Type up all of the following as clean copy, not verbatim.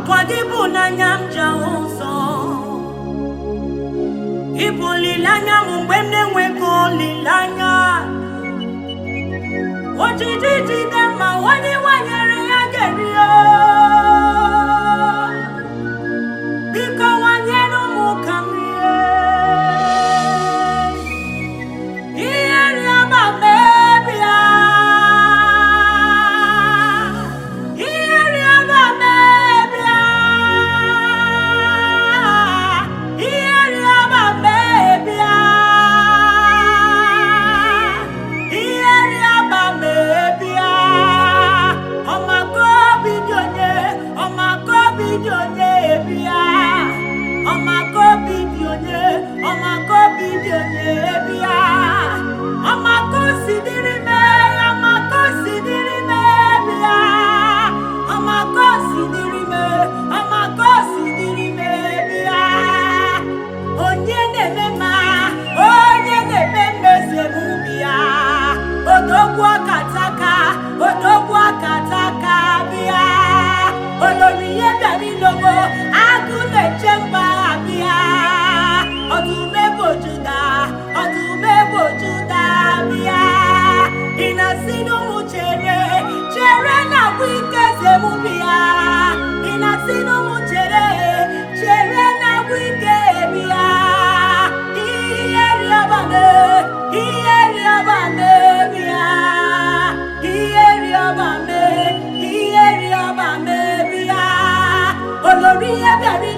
Akwadibu na nyamja uso Ibu lilanya mumwemne mweko lilanya Ojijiji dema wani wanyere ya gerio Biko wanyenu mukamrie Iyeri ama mebia Iyeri ama mebia Iyeri ama mebia Iyeri ama mebia Omako bidonye bia Omako bidonye bia Omako sidirime bia Omako sidirime bia Onye nemema zemubia Odogwu akataka bia Oloriye bari logo agune chemba bia Odume bojuda bia Inasinu muchere na wike zemubia Inasinu muchere na wike bia Iyeri abame bia Iyeri abame bia Oloriye bari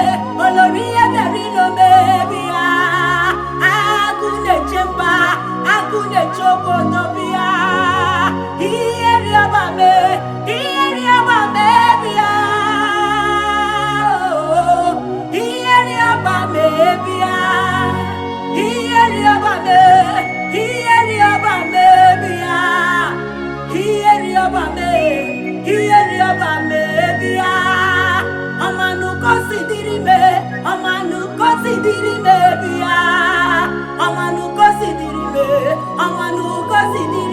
lome bia Agune chobo no bia Iyeri abame bia Iyeri abame bia Iyeri abame bia Iyeri abame bia Amanuko sidirime bia Amanuko sidirime